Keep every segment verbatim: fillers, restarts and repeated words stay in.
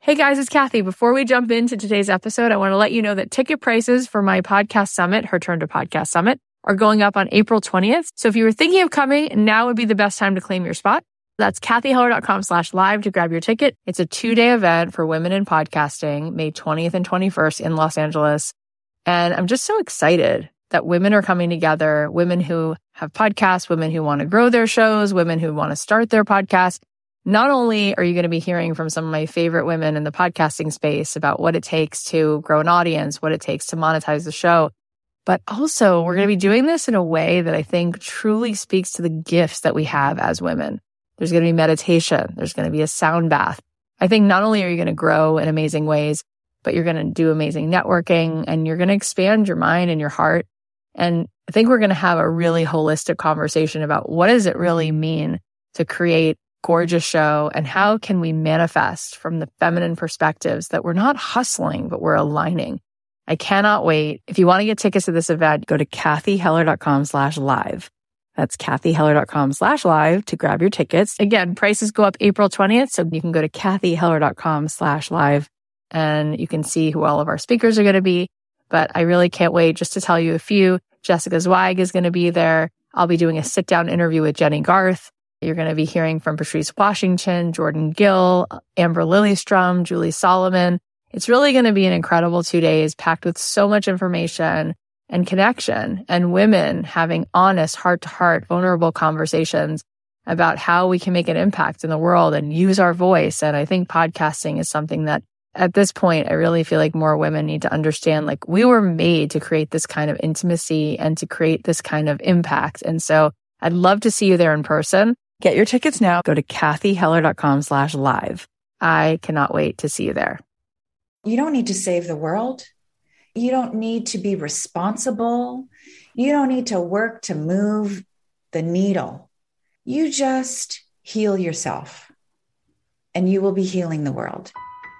Hey guys, it's Kathy. Before we jump into today's episode, I want to let you know that ticket prices for my podcast summit, Her Turn to Podcast Summit, are going up on April twentieth. So if you were thinking of coming, now would be the best time to claim your spot. That's kathyheller.com slash live to grab your ticket. It's a two-day event for women in podcasting, May twentieth and twenty-first in Los Angeles. And I'm just so excited that women are coming together, women who have podcasts, women who want to grow their shows, women who want to start their podcast. Not only are you going to be hearing from some of my favorite women in the podcasting space about what it takes to grow an audience, what it takes to monetize the show, but also we're going to be doing this in a way that I think truly speaks to the gifts that we have as women. There's going to be meditation. There's going to be a sound bath. I think not only are you going to grow in amazing ways, but you're going to do amazing networking and you're going to expand your mind and your heart. And I think we're going to have a really holistic conversation about what does it really mean to create gorgeous show and how can we manifest from the feminine perspectives that we're not hustling, but we're aligning. I cannot wait. If you want to get tickets to this event, go to kathyheller.com slash live. That's kathyheller.com slash live to grab your tickets. Again, prices go up April twentieth. So you can go to kathyheller.com slash live and you can see who all of our speakers are going to be. But I really can't wait just to tell you a few. Jessica Zweig is going to be there. I'll be doing a sit down interview with Jenny Garth. You're going to be hearing from Patrice Washington, Jordan Gill, Amber Lillystrom, Julie Solomon. It's really going to be an incredible two days packed with so much information and connection and women having honest, heart-to-heart, vulnerable conversations about how we can make an impact in the world and use our voice. And I think podcasting is something that at this point, I really feel like more women need to understand, like we were made to create this kind of intimacy and to create this kind of impact. And so I'd love to see you there in person. Get your tickets now. Go to kathyheller.com slash live. I cannot wait to see you there. You don't need to save the world. You don't need to be responsible. You don't need to work to move the needle. You just heal yourself and you will be healing the world.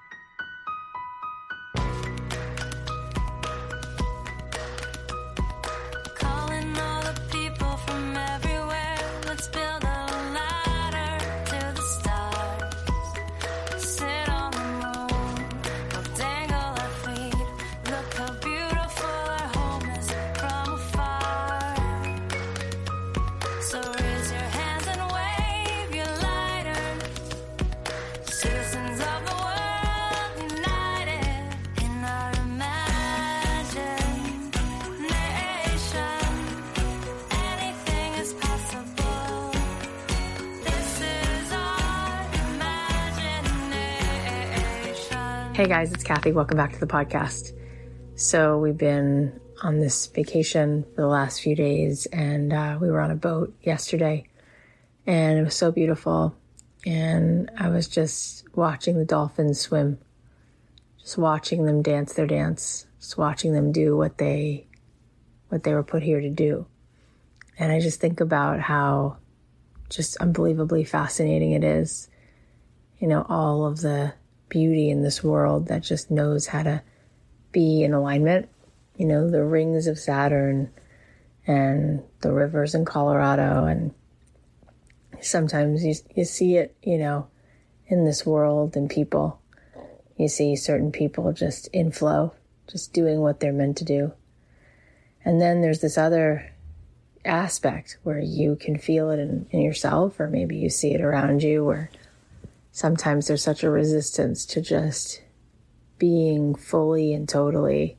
Hey guys, it's Kathy. Welcome back to the podcast. So we've been on this vacation for the last few days and uh, we were on a boat yesterday and it was so beautiful. And I was just watching the dolphins swim, just watching them dance their dance, just watching them do what they, what they were put here to do. And I just think about how just unbelievably fascinating it is, you know, all of the beauty in this world that just knows how to be in alignment. You know, the rings of Saturn and the rivers in Colorado. And sometimes you, you see it, you know, in this world and people. You see certain people just in flow, just doing what they're meant to do. And then there's this other aspect where you can feel it in, in yourself, or maybe you see it around you, where sometimes there's such a resistance to just being fully and totally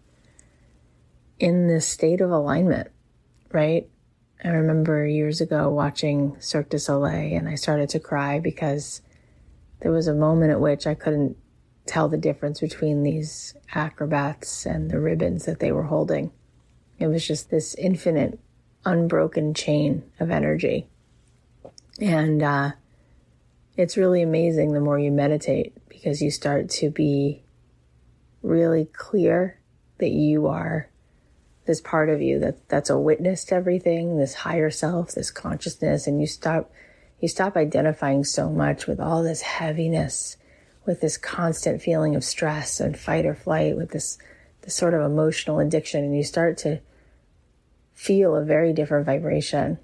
in this state of alignment, right? I remember years ago watching Cirque du Soleil and I started to cry because there was a moment at which I couldn't tell the difference between these acrobats and the ribbons that they were holding. It was just this infinite, unbroken chain of energy. And, uh, it's really amazing the more you meditate, because you start to be really clear that you are this part of you that that's a witness to everything, this higher self, this consciousness, and you stop you stop identifying so much with all this heaviness, with this constant feeling of stress and fight or flight, with this this sort of emotional addiction, and you start to feel a very different vibration.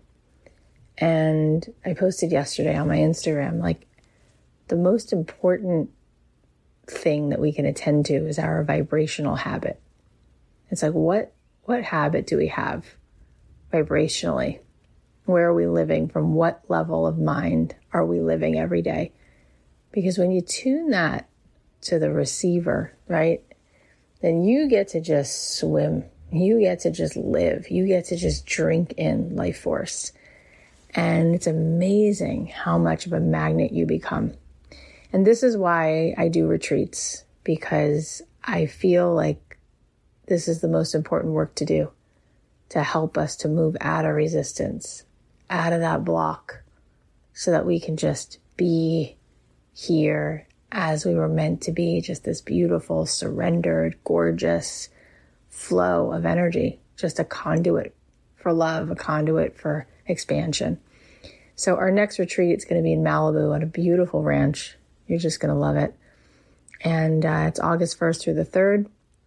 And I posted yesterday on my Instagram, like, the most important thing that we can attend to is our vibrational habit. It's like, what, what habit do we have vibrationally? Where are we living? From what level of mind are we living every day? Because when you tune that to the receiver, right, then you get to just swim. You get to just live. You get to just drink in life force. And it's amazing how much of a magnet you become. And this is why I do retreats, because I feel like this is the most important work to do, to help us to move out of resistance, out of that block, so that we can just be here as we were meant to be, just this beautiful, surrendered, gorgeous flow of energy, just a conduit for love, a conduit for expansion. So our next retreat is going to be in Malibu at a beautiful ranch. You're just going to love it. And uh, it's August first through the third.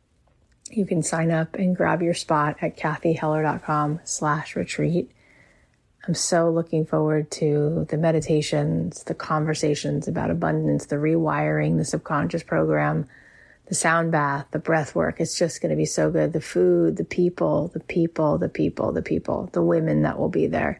You can sign up and grab your spot at kathyheller.com slash retreat. I'm so looking forward to the meditations, the conversations about abundance, the rewiring, the subconscious program, the sound bath, the breath work. It's just going to be so good. The food, the people, the people, the people, the people, the women that will be there,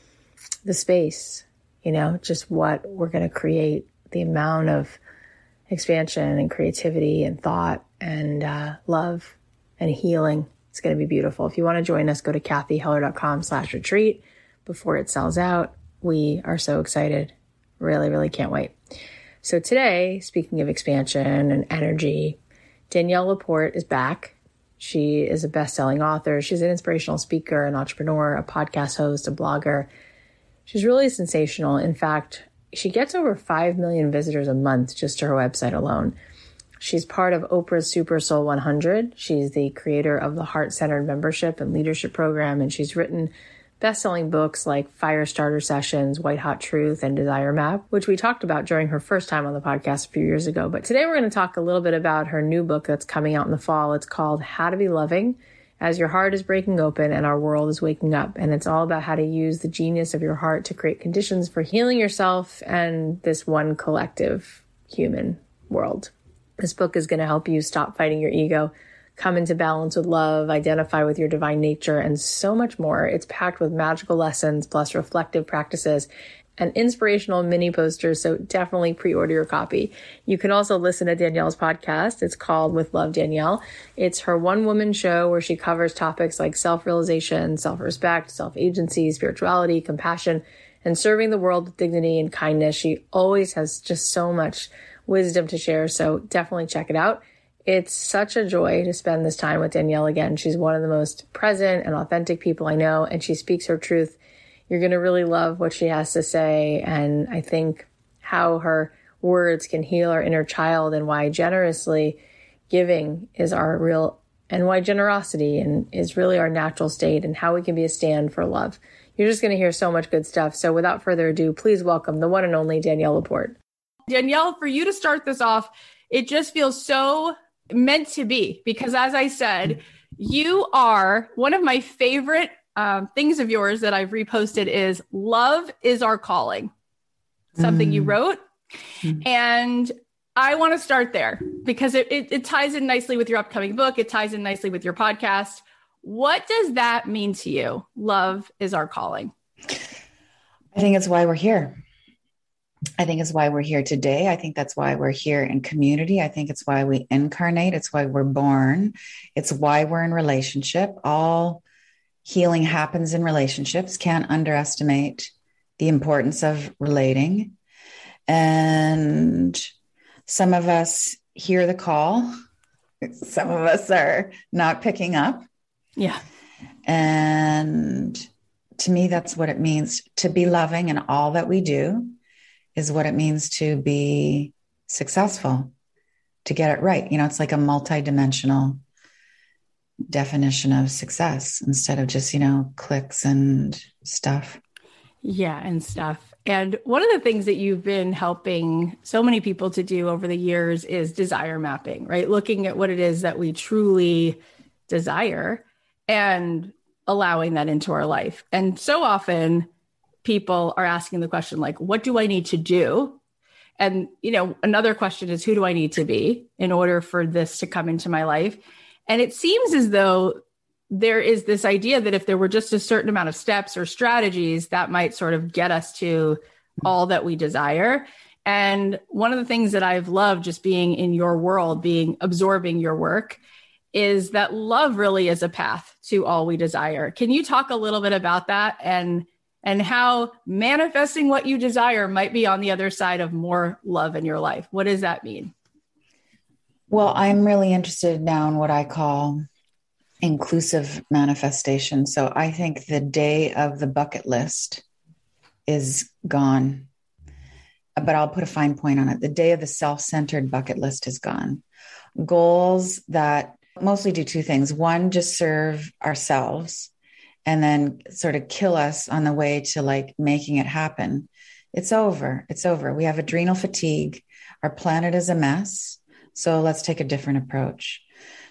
the space, you know, just what we're going to create, the amount of expansion and creativity and thought and uh, love and healing. It's going to be beautiful. If you want to join us, go to kathyheller.com slash retreat before it sells out. We are so excited. Really, really can't wait. So today, speaking of expansion and energy, Danielle Laporte is back. She is a best-selling author. She's an inspirational speaker, an entrepreneur, a podcast host, a blogger. She's really sensational. In fact, she gets over five million visitors a month just to her website alone. She's part of Oprah's Super Soul one hundred. She's the creator of the Heart-Centered Membership and Leadership Program, and she's written best-selling books like Firestarter Sessions, White Hot Truth, and Desire Map, which we talked about during her first time on the podcast a few years ago. But today we're going to talk a little bit about her new book that's coming out in the fall. It's called How to Be Loving as Your Heart is Breaking Open and Our World is Waking Up. And it's all about how to use the genius of your heart to create conditions for healing yourself and this one collective human world. This book is going to help you stop fighting your ego, come into balance with love, identify with your divine nature, and so much more. It's packed with magical lessons, plus reflective practices and inspirational mini posters. So definitely pre-order your copy. You can also listen to Danielle's podcast. It's called With Love, Danielle. It's her one-woman show where she covers topics like self-realization, self-respect, self-agency, spirituality, compassion, and serving the world with dignity and kindness. She always has just so much wisdom to share. So definitely check it out. It's such a joy to spend this time with Danielle again. She's one of the most present and authentic people I know, and she speaks her truth. You're going to really love what she has to say, and I think how her words can heal our inner child, and why generously giving is our real, and why generosity and is really our natural state, and how we can be a stand for love. You're just going to hear so much good stuff. So without further ado, please welcome the one and only Danielle Laporte. Danielle, for you to start this off, it just feels so meant to be, because as I said, you are one of my favorite um, things of yours that I've reposted is Love is Our Calling, something mm. you wrote. Mm. And I want to start there because it, it, it ties in nicely with your upcoming book. It ties in nicely with your podcast. What does that mean to you? Love is our calling. I think it's why we're here. I think it's why we're here today. I think that's why we're here in community. I think it's why we incarnate. It's why we're born. It's why we're in relationship. All healing happens in relationships. Can't underestimate the importance of relating. And some of us hear the call. Some of us are not picking up. Yeah. And to me, that's what it means to be loving in all that we do. Is what it means to be successful, to get it right. You know, it's like a multidimensional definition of success instead of just, you know, clicks and stuff. Yeah, and stuff. And one of the things that you've been helping so many people to do over the years is desire mapping, right? Looking at what it is that we truly desire and allowing that into our life. And so often people are asking the question, like, what do I need to do? And, you know, another question is, who do I need to be in order for this to come into my life? And it seems as though there is this idea that if there were just a certain amount of steps or strategies, that might sort of get us to all that we desire. And one of the things that I've loved just being in your world, being absorbing your work, is that love really is a path to all we desire. Can you talk a little bit about that and and how manifesting what you desire might be on the other side of more love in your life? What does that mean? Well, I'm really interested now in what I call inclusive manifestation. So I think the day of the bucket list is gone, but I'll put a fine point on it. The day of the self-centered bucket list is gone. Goals that mostly do two things. One, just serve ourselves and then sort of kill us on the way to like making it happen. It's over. It's over. We have adrenal fatigue. Our planet is a mess. So let's take a different approach.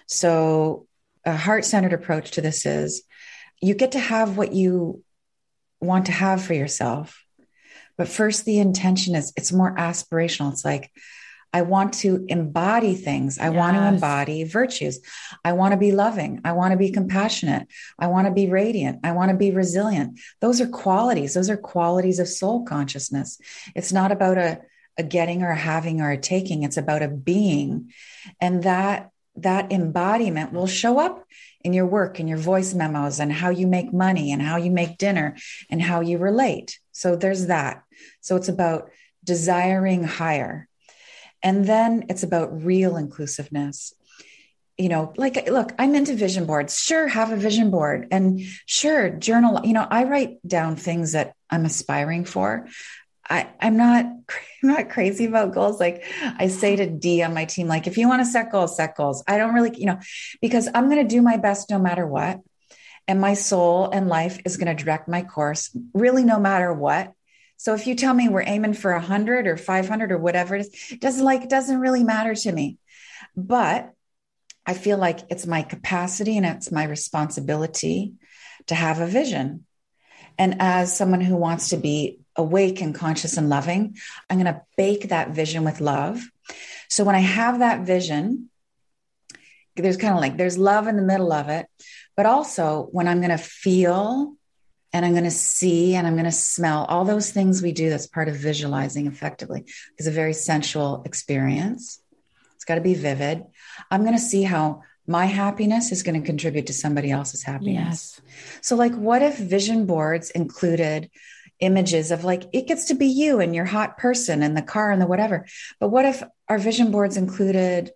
So a heart-centered approach to this is you get to have what you want to have for yourself. But first, the intention is it's more aspirational. It's like, I want to embody things. I yes. want to embody virtues. I want to be loving. I want to be compassionate. I want to be radiant. I want to be resilient. Those are qualities. Those are qualities of soul consciousness. It's not about a, a getting or a having or a taking. It's about a being. And that, that embodiment will show up in your work and your voice memos and how you make money and how you make dinner and how you relate. So there's that. So it's about desiring higher. And then it's about real inclusiveness. You know, like, look, I'm into vision boards. Sure, have a vision board and sure, journal. You know, I write down things that I'm aspiring for. I, I'm not, I'm not crazy about goals. Like I say to Dee on my team, like, if you want to set goals, set goals. I don't really, you know, because I'm going to do my best no matter what. And my soul and life is going to direct my course really no matter what. So if you tell me we're aiming for a hundred or five hundred or whatever it is, it doesn't like, it doesn't really matter to me, but I feel like it's my capacity and it's my responsibility to have a vision. And as someone who wants to be awake and conscious and loving, I'm going to bake that vision with love. So when I have that vision, there's kind of like, there's love in the middle of it, but also when I'm going to feel and I'm going to see and I'm going to smell all those things we do. That's part of visualizing effectively. It's a very sensual experience. It's got to be vivid. I'm going to see how my happiness is going to contribute to somebody else's happiness. Yes. So like, what if vision boards included images of like, it gets to be you and your hot person and the car and the whatever. But what if our vision boards included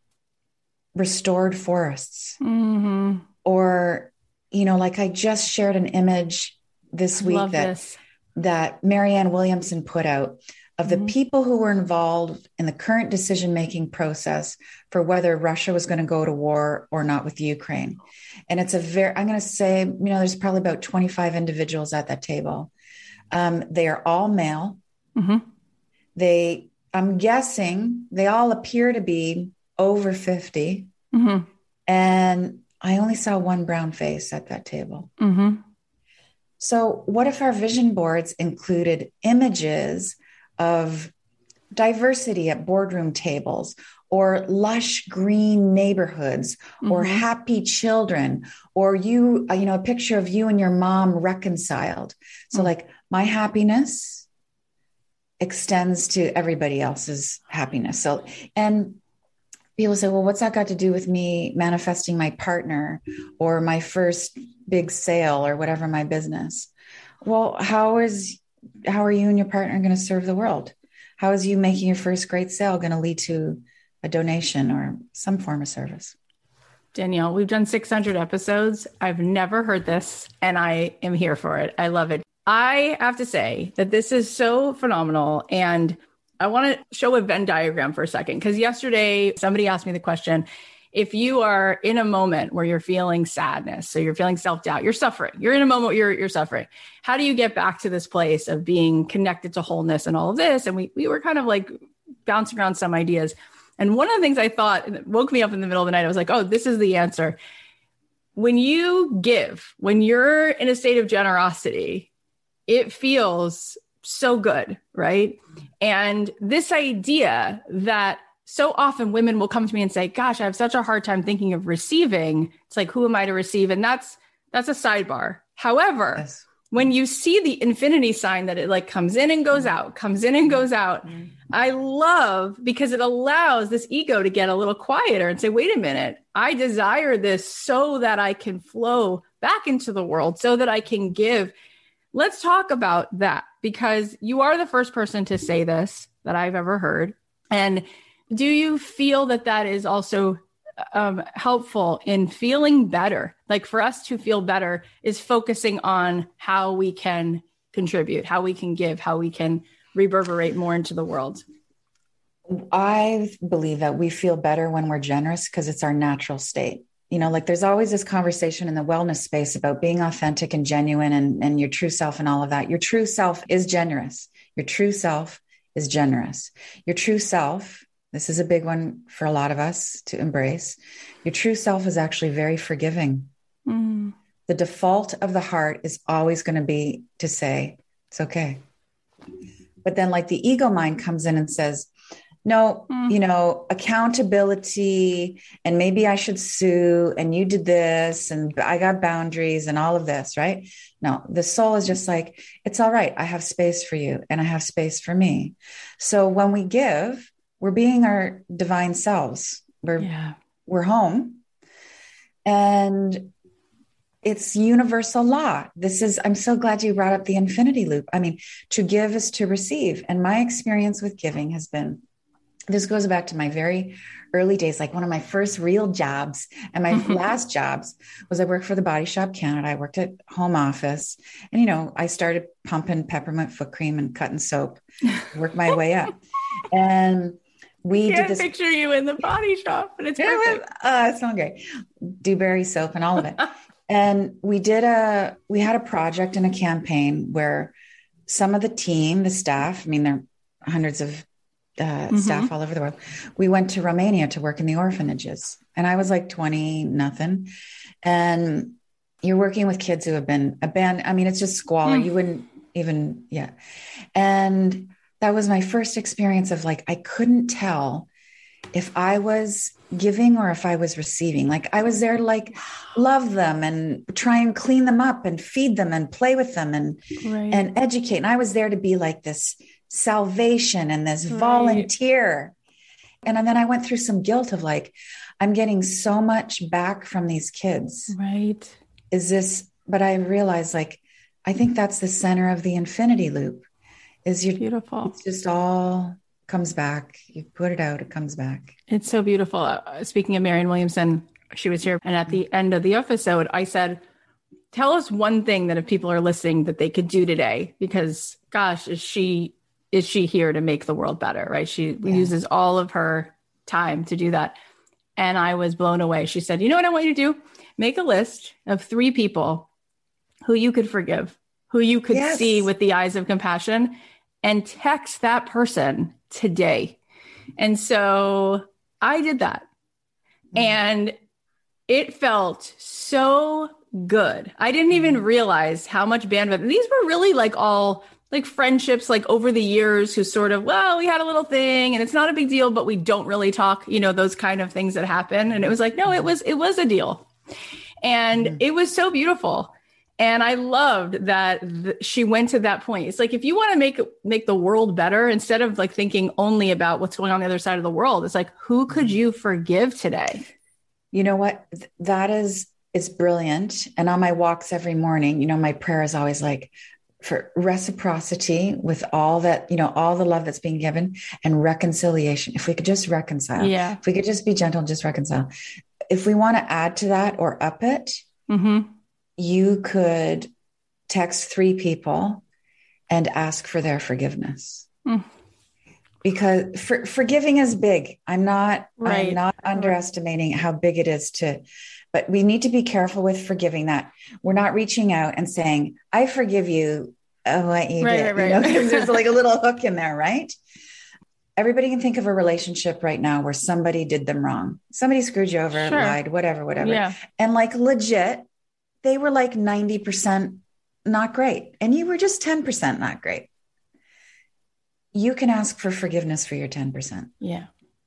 restored forests mm-hmm. or, you know, like I just shared an image this week that, this. that Marianne Williamson put out of mm-hmm. the people who were involved in the current decision-making process for whether Russia was going to go to war or not with Ukraine. And it's a very, I'm going to say, you know, there's probably about twenty-five individuals at that table. Um, they are all male. Mm-hmm. They, I'm guessing they all appear to be over fifty. Mm-hmm. And I only saw one brown face at that table. Mm-hmm. So what if our vision boards included images of diversity at boardroom tables or lush green neighborhoods mm-hmm. or happy children or you, you know, a picture of you and your mom reconciled. So mm-hmm. like my happiness extends to everybody else's happiness. So, and people say, well, what's that got to do with me manifesting my partner or my first big sale or whatever my business? Well, how is, how are you and your partner going to serve the world? How is you making your first great sale going to lead to a donation or some form of service? Danielle, we've done six hundred episodes. I've never heard this and I am here for it. I love it. I have to say that this is so phenomenal. And I want to show a Venn diagram for a second, because yesterday somebody asked me the question, if you are in a moment where you're feeling sadness, so you're feeling self-doubt, you're suffering, you're in a moment where you're, you're suffering, how do you get back to this place of being connected to wholeness and all of this? And we, we were kind of like bouncing around some ideas. And one of the things I thought that woke me up in the middle of the night, I was like, oh, this is the answer. When you give, when you're in a state of generosity, it feels so good, right? And this idea that so often women will come to me and say, gosh, I have such a hard time thinking of receiving. It's like, who am I to receive? And that's, that's a sidebar. However, yes. when you see the infinity sign that it like comes in and goes out, comes in and goes out, mm-hmm. I love because it allows this ego to get a little quieter and say, wait a minute, I desire this so that I can flow back into the world, so that I can give. Let's talk about that, because you are the first person to say this that I've ever heard. And do you feel that that is also um, helpful in feeling better? Like for us to feel better is focusing on how we can contribute, how we can give, how we can reverberate more into the world. I believe that we feel better when we're generous because it's our natural state. You know, like there's always this conversation in the wellness space about being authentic and genuine and, and your true self and all of that. Your true self is generous. Your true self is generous. Your true self, this is a big one for a lot of us to embrace. Your true self is actually very forgiving. Mm. The default of the heart is always going to be to say, it's okay. But then like the ego mind comes in and says, no, mm. you know, accountability, and maybe I should sue, and you did this, and I got boundaries and all of this, right? No, the soul is just like, it's all right. I have space for you and I have space for me. So when we give, we're being our divine selves. We're, yeah. we're home. And it's universal law. This is, I'm so glad you brought up the infinity loop. I mean, to give is to receive. And my experience with giving has been, this goes back to my very early days. Like one of my first real jobs and my last jobs was I worked for the Body Shop Canada. I worked at home office, and, you know, I started pumping peppermint foot cream and cutting soap, worked my way up. And we Can't did this. Picture you in the body shop, but it's perfect. Uh, it's not great. Dewberry soap and all of it. And we did a, we had a project and a campaign where some of the team, the staff, I mean, there are hundreds of uh, mm-hmm. staff all over the world. We went to Romania to work in the orphanages, and I was like twenty nothing. And you're working with kids who have been abandoned. I mean, it's just squalor. Mm. You wouldn't even, yeah. And that was my first experience of like, I couldn't tell if I was giving or if I was receiving. Like I was there to like love them and try and clean them up and feed them and play with them and, right. and educate. And I was there to be like this salvation and this right. volunteer. And then I went through some guilt of like, I'm getting so much back from these kids. Right. Is this, but I realized like, I think that's the center of the infinity loop. Is your beautiful. It's just all comes back. You put it out, it comes back. It's so beautiful. Uh, speaking of Marianne Williamson, she was here. And at the end of the episode, I said, tell us one thing that if people are listening that they could do today, because gosh, is she, is she here to make the world better, right? She yeah. uses all of her time to do that. And I was blown away. She said, you know what I want you to do? Make a list of three people who you could forgive, who you could yes. see with the eyes of compassion, and text that person today. And so I did that. Mm. And it felt so good. I didn't even realize how much bandwidth. These were really like all like friendships, like over the years who sort of, well, we had a little thing and it's not a big deal, but we don't really talk, you know, those kind of things that happen. And it was like, no, it was, it was a deal. And mm. it was so beautiful. And I loved that th- she went to that point. It's like, if you want to make, make the world better, instead of like thinking only about what's going on the other side of the world, it's like, who could you forgive today? You know what? That is, it's brilliant. And on my walks every morning, you know, my prayer is always like for reciprocity with all that, you know, all the love that's being given, and reconciliation. If we could just reconcile, yeah. if we could just be gentle and just reconcile. If we want to add to that or up it, mm-hmm. you could text three people and ask for their forgiveness. Mm. Because for, forgiving is big. I'm not, right. I'm not underestimating how big it is to, but we need to be careful with forgiving that. We're not reaching out and saying, I forgive you of what you right, did. Right, you know, right. because there's like a little hook in there, right? Everybody can think of a relationship right now where somebody did them wrong. Somebody screwed you over, sure. lied, whatever, whatever. Yeah. And like legit, they were like ninety percent not great. And you were just ten percent not great. you can ask for forgiveness for your ten percent. Yeah.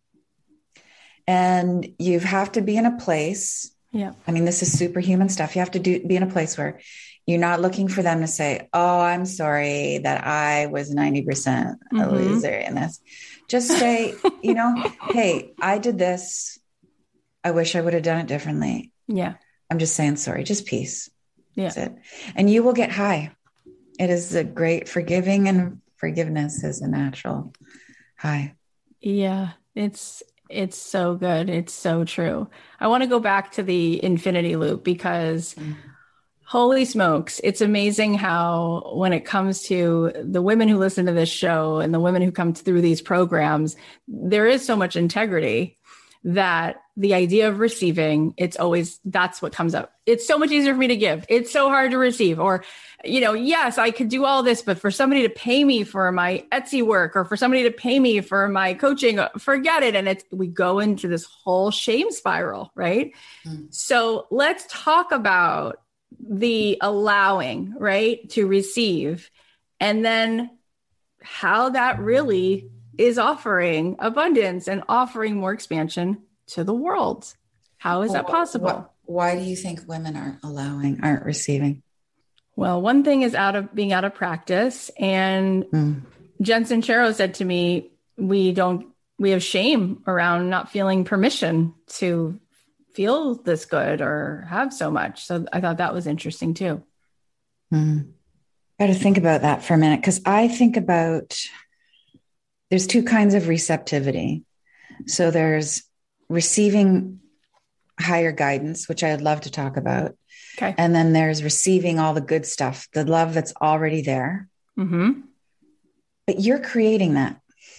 And you have to be in a place. Yeah. I mean, this is superhuman stuff. You have to do, be in a place where you're not looking for them to say, oh, I'm sorry that I was ninety percent a mm-hmm. loser in this. Just say, you know, hey, I did this. I wish I would have done it differently. Yeah. I'm just saying sorry, just peace. Yeah. That's it. And you will get high. It is a great forgiving, and forgiveness is a natural high. Yeah. It's, it's so good. It's so true. I want to go back to the infinity loop because mm. holy smokes, it's amazing how when it comes to the women who listen to this show and the women who come through these programs, there is so much integrity that the idea of receiving, it's always, that's what comes up. It's so much easier for me to give. It's so hard to receive. Or, you know, yes, I could do all this, but for somebody to pay me for my Etsy work or for somebody to pay me for my coaching, forget it. And it's, we go into this whole shame spiral, right? Mm. So let's talk about the allowing, right, to receive, and then how that really is offering abundance and offering more expansion to the world. How is that possible? Why do you think women aren't allowing, aren't receiving? Well, one thing is out of being out of practice. And mm. Jen Sincero said to me, we don't, we have shame around not feeling permission to feel this good or have so much. So I thought that was interesting too. Mm. Got to think about that for a minute. Cause I think about, there's two kinds of receptivity. So there's receiving higher guidance, which I'd love to talk about. Okay. And then there's receiving all the good stuff, the love that's already there. Mm-hmm. But you're creating that.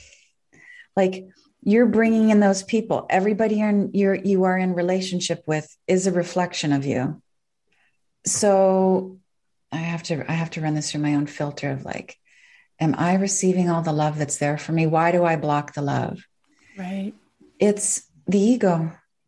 Like you're bringing in those people. Everybody you're in, you're, you are in relationship with is a reflection of you. So I have to, I have to run this through my own filter of like, am I receiving all the love that's there for me? Why do I block the love? Right. It's the ego.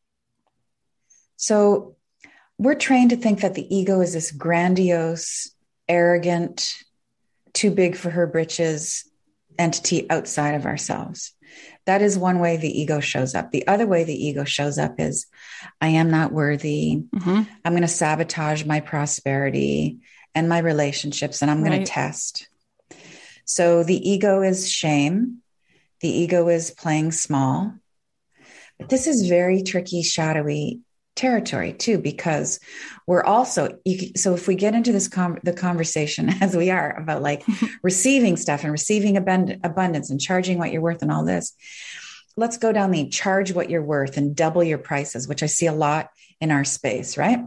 So we're trained to think that the ego is this grandiose, arrogant, too big for her britches entity outside of ourselves. That is one way the ego shows up. The other way the ego shows up is, I am not worthy. Mm-hmm. I'm going to sabotage my prosperity and my relationships, and I'm right. going to test. So the ego is shame. The ego is playing small. But this is very tricky, shadowy territory too, because we're also, you can, so if we get into this, com- the conversation as we are about like receiving stuff and receiving abund- abundance and charging what you're worth and all this, let's go down the charge what you're worth and double your prices, which I see a lot in our space, right?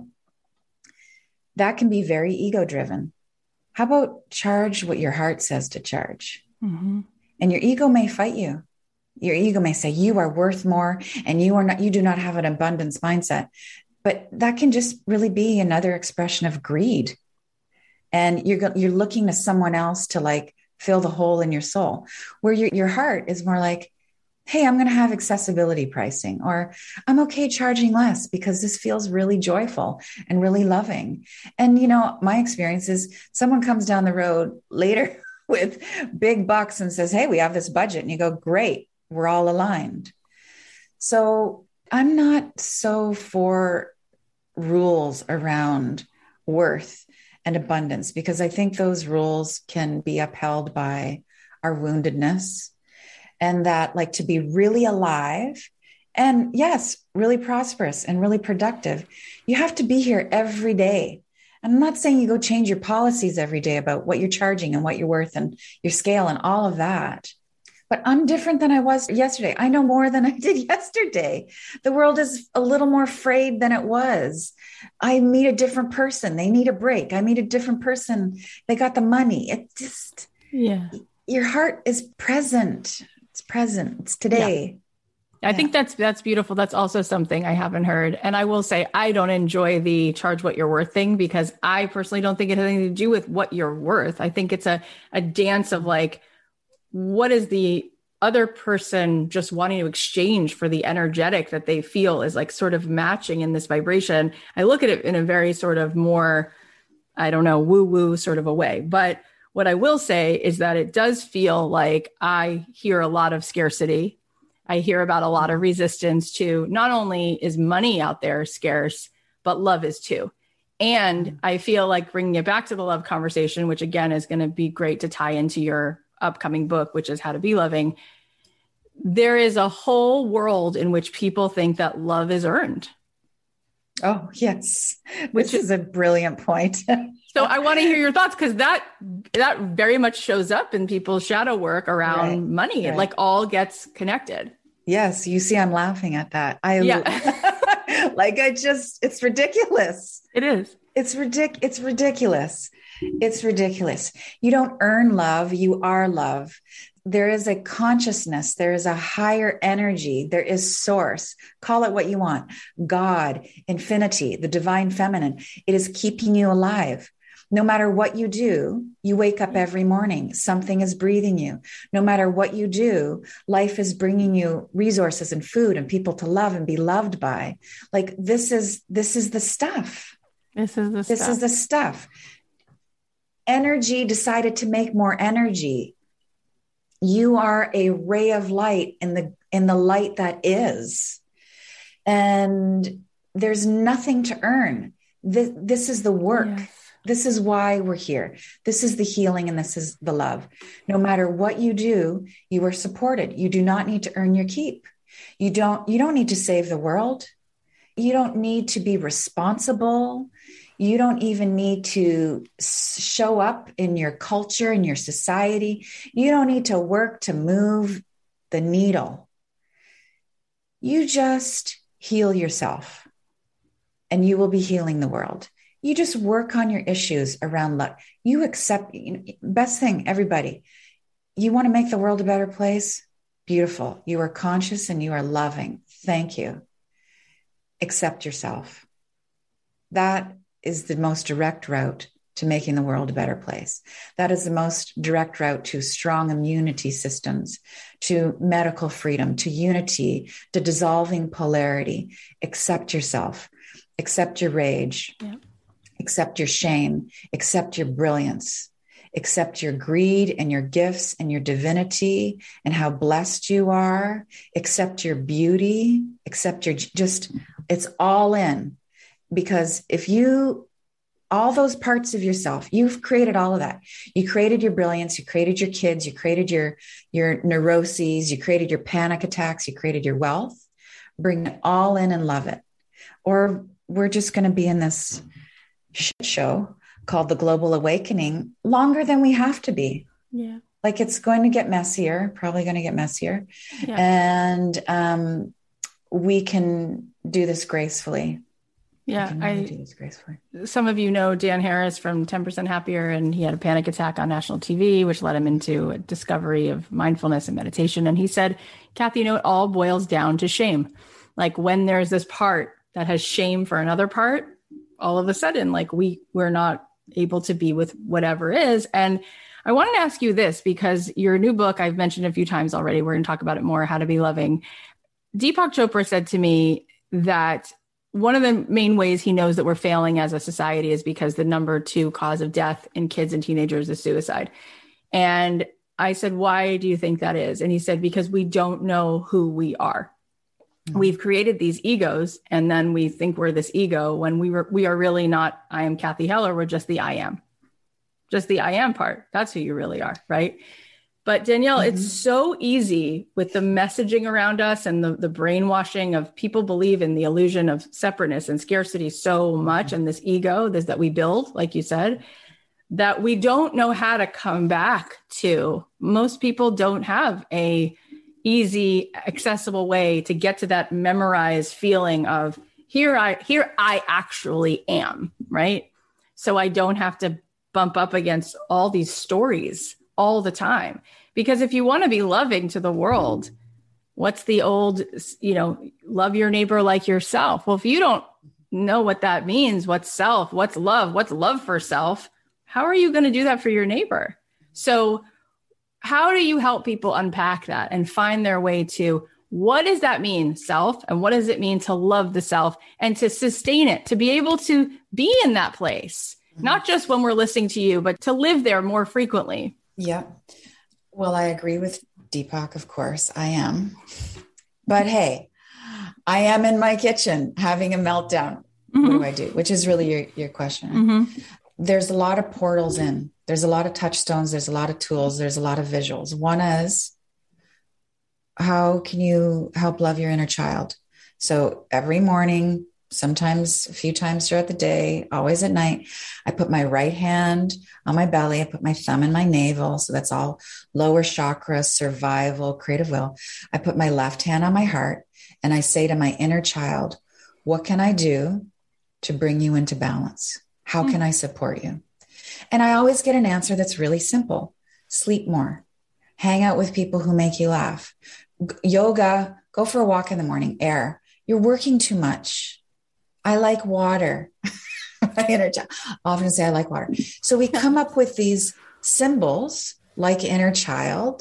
That can be very ego driven. How about charge what your heart says to charge? Mm-hmm. And your ego may fight you. Your ego may say you are worth more and you are not, you do not have an abundance mindset, but that can just really be another expression of greed. And you're, you're looking to someone else to like fill the hole in your soul, where your, your heart is more like, hey, I'm going to have accessibility pricing, or I'm okay charging less because this feels really joyful and really loving. And, you know, my experience is someone comes down the road later with big bucks and says, hey, we have this budget. And you go, great, we're all aligned. So I'm not so for rules around worth and abundance, because I think those rules can be upheld by our woundedness. And that, like, to be really alive and yes, really prosperous and really productive, you have to be here every day. And I'm not saying you go change your policies every day about what you're charging and what you're worth and your scale and all of that. But I'm different than I was yesterday. I know more than I did yesterday. The world is a little more frayed than it was. I meet a different person. They need a break. I meet a different person. They got the money. It just, yeah. Your heart is present. It's present. It's today. Yeah. I yeah. think that's, that's beautiful. That's also something I haven't heard. And I will say, I don't enjoy the charge what you're worth thing, because I personally don't think it has anything to do with what you're worth. I think it's a, a dance of like, what is the other person just wanting to exchange for the energetic that they feel is like sort of matching in this vibration. I look at it in a very sort of more, I don't know, woo woo sort of a way. But What I will say is that it does feel like I hear a lot of scarcity. I hear about a lot of resistance to not only is money out there scarce, but love is too. And I feel like bringing it back to the love conversation, which again is going to be great to tie into your upcoming book, which is How to Be Loving. There is a whole world in which people think that love is earned. Oh, yes. Which is a brilliant point. So I want to hear your thoughts, because that that very much shows up in people's shadow work around right, money. It right. like all gets connected. Yes. You see, I'm laughing at that. I yeah. like, I just, it's ridiculous. It is. It's ridic- It's ridiculous. It's ridiculous. You don't earn love. You are love. There is a consciousness. There is a higher energy. There is source. Call it what you want. God, infinity, the divine feminine. It is keeping you alive. No matter what you do, you wake up every morning. Something is breathing you. No matter what you do, life is bringing you resources and food and people to love and be loved by. Like this is, this is the stuff. This is the This stuff. is the stuff. Energy decided to make more energy. You are a ray of light in the, in the light that is. And there's nothing to earn. This, this is the work. Yes. This is why we're here. This is the healing and this is the love. No matter what you do, you are supported. You do not need to earn your keep. You don't, you don't need to save the world. You don't need to be responsible. You don't even need to show up in your culture, in your society. You don't need to work to move the needle. You just heal yourself and you will be healing the world. You just work on your issues around love. You accept, you know, best thing, everybody, you want to make the world a better place? Beautiful. You are conscious and you are loving. Thank you. Accept yourself. That is the most direct route to making the world a better place. That is the most direct route to strong immunity systems, to medical freedom, to unity, to dissolving polarity. Accept yourself. Accept your rage. Yeah. Accept your shame, accept your brilliance, accept your greed and your gifts and your divinity and how blessed you are, accept your beauty, accept your just, it's all in. Because if you, all those parts of yourself, you've created all of that. You created your brilliance, you created your kids, you created your, your neuroses, you created your panic attacks, you created your wealth. Bring it all in and love it. Or we're just going to be in this shit show called the Global Awakening longer than we have to be. Yeah. Like it's going to get messier, probably going to get messier. Yeah. And um, we can do this gracefully. Yeah. Really I, do this gracefully. Some of you know Dan Harris from ten percent Happier, and he had a panic attack on national T V, which led him into a discovery of mindfulness and meditation. And he said, Kathy, you know, it all boils down to shame. Like when there's this part that has shame for another part, all of a sudden, like we, we're not able to be with whatever is. And I wanted to ask you this, because your new book, I've mentioned a few times already, we're going to talk about it more, How to Be Loving. Deepak Chopra said to me that one of the main ways he knows that we're failing as a society is because the number two cause of death in kids and teenagers is suicide. And I said, why do you think that is? And he said, because we don't know who we are. We've created these egos, and then we think we're this ego when we were, we are really not, I am Kathy Heller. We're just the I am, just the I am part. That's who you really are. Right. But Danielle, mm-hmm. It's so easy with the messaging around us and the, the brainwashing of people believe in the illusion of separateness and scarcity so much. Mm-hmm. And this ego this, that we build, like you said, that we don't know how to come back to. Most people don't have a easy, accessible way to get to that memorized feeling of here I, here I actually am, right? So I don't have to bump up against all these stories all the time. Because if you want to be loving to the world, what's the old, you know, love your neighbor like yourself? Well, if you don't know what that means, what's self, what's love, what's love for self, how are you going to do that for your neighbor? So how do you help people unpack that and find their way to what does that mean, self? And what does it mean to love the self and to sustain it, to be able to be in that place not just when we're listening to you, but to live there more frequently. Yeah. Well, I agree with Deepak, of course, I am. But hey, I am in my kitchen having a meltdown. Mm-hmm. What do I do? Which is really your, your question. Mm-hmm. There's a lot of portals in. There's a lot of touchstones. There's a lot of tools. There's a lot of visuals. One is, how can you help love your inner child? So every morning, sometimes a few times throughout the day, always at night, I put my right hand on my belly. I put my thumb in my navel. So that's all lower chakra, survival, creative will. I put my left hand on my heart and I say to my inner child, what can I do to bring you into balance? How mm-hmm. can I support you? And I always get an answer that's really simple. Sleep more. Hang out with people who make you laugh. G- yoga, go for a walk in the morning, air. You're working too much. I like water. My inner child often say I like water. So we come up with these symbols like inner child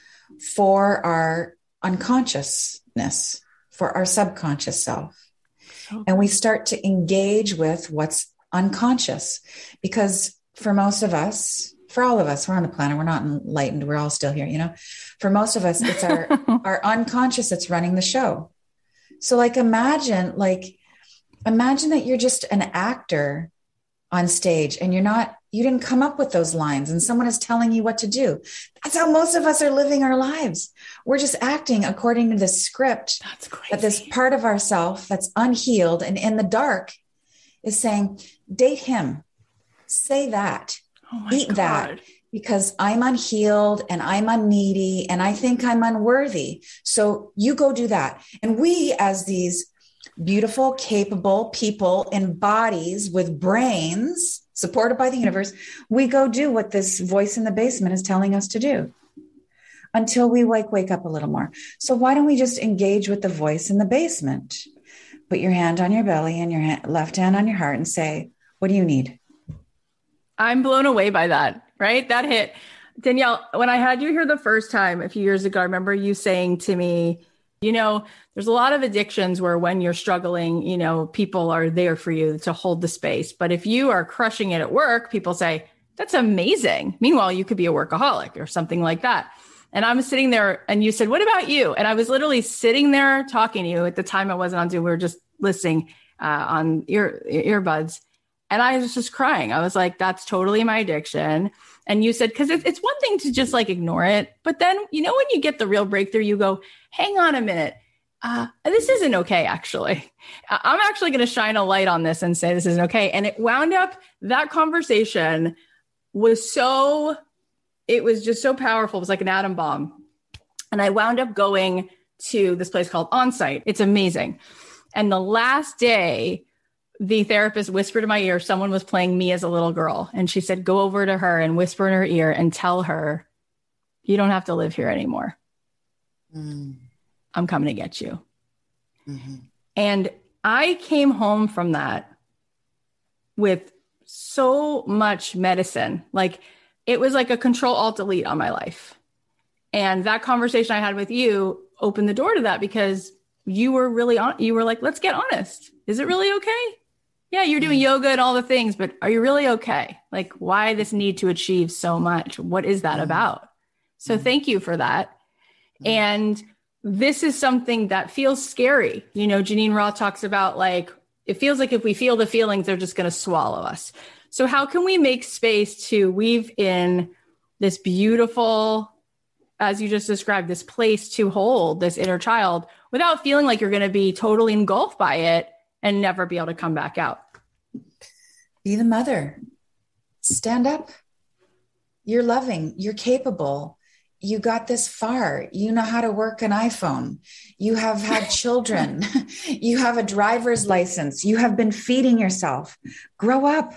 for our unconsciousness, for our subconscious self. Okay. And we start to engage with what's unconscious, because for most of us, for all of us, we're on the planet, we're not enlightened, we're all still here, you know, for most of us, it's our, our unconscious that's running the show. So like, imagine, like, imagine that you're just an actor on stage and you're not, you didn't come up with those lines and someone is telling you what to do. That's how most of us are living our lives. We're just acting according to the script. That's crazy. That this part of ourself that's unhealed and in the dark is saying, date him, say that, oh eat God. that, because I'm unhealed and I'm unneedy and I think I'm unworthy. So you go do that. And we, as these beautiful, capable people in bodies with brains supported by the universe, we go do what this voice in the basement is telling us to do until we like wake up a little more. So why don't we just engage with the voice in the basement? Put your hand on your belly and your hand, left hand on your heart and say, what do you need? I'm blown away by that, right? That hit. Danielle, when I had you here the first time a few years ago, I remember you saying to me, you know, there's a lot of addictions where when you're struggling, you know, people are there for you to hold the space. But if you are crushing it at work, people say, that's amazing. Meanwhile, you could be a workaholic or something like that. And I'm sitting there and you said, what about you? And I was literally sitting there talking to you. At the time I wasn't on Zoom. We were just listening uh, on ear earbuds. And I was just crying. I was like, that's totally my addiction. And you said, because it's one thing to just like ignore it. But then, you know, when you get the real breakthrough, you go, hang on a minute. Uh, this isn't okay, actually. I'm actually going to shine a light on this and say this isn't okay. And it wound up, that conversation was so, it was just so powerful. It was like an atom bomb. And I wound up going to this place called Onsite. It's amazing. And the last day, the therapist whispered in my ear, someone was playing me as a little girl. And she said, go over to her and whisper in her ear and tell her, you don't have to live here anymore. Mm. I'm coming to get you. Mm-hmm. And I came home from that with so much medicine. Like it was like a control alt delete on my life. And that conversation I had with you opened the door to that, because you were really on, you were like, let's get honest. Is it really okay? Yeah, you're doing yoga and all the things, but are you really okay? Like, why this need to achieve so much? What is that about? So thank you for that. And this is something that feels scary. You know, Janine Roth talks about like, it feels like if we feel the feelings, they're just going to swallow us. So how can we make space to weave in this beautiful, as you just described, this place to hold this inner child without feeling like you're going to be totally engulfed by it and never be able to come back out? Be the mother. Stand up. You're loving. You're capable. You got this far. You know how to work an iPhone. You have had children. You have a driver's license. You have been feeding yourself. Grow up.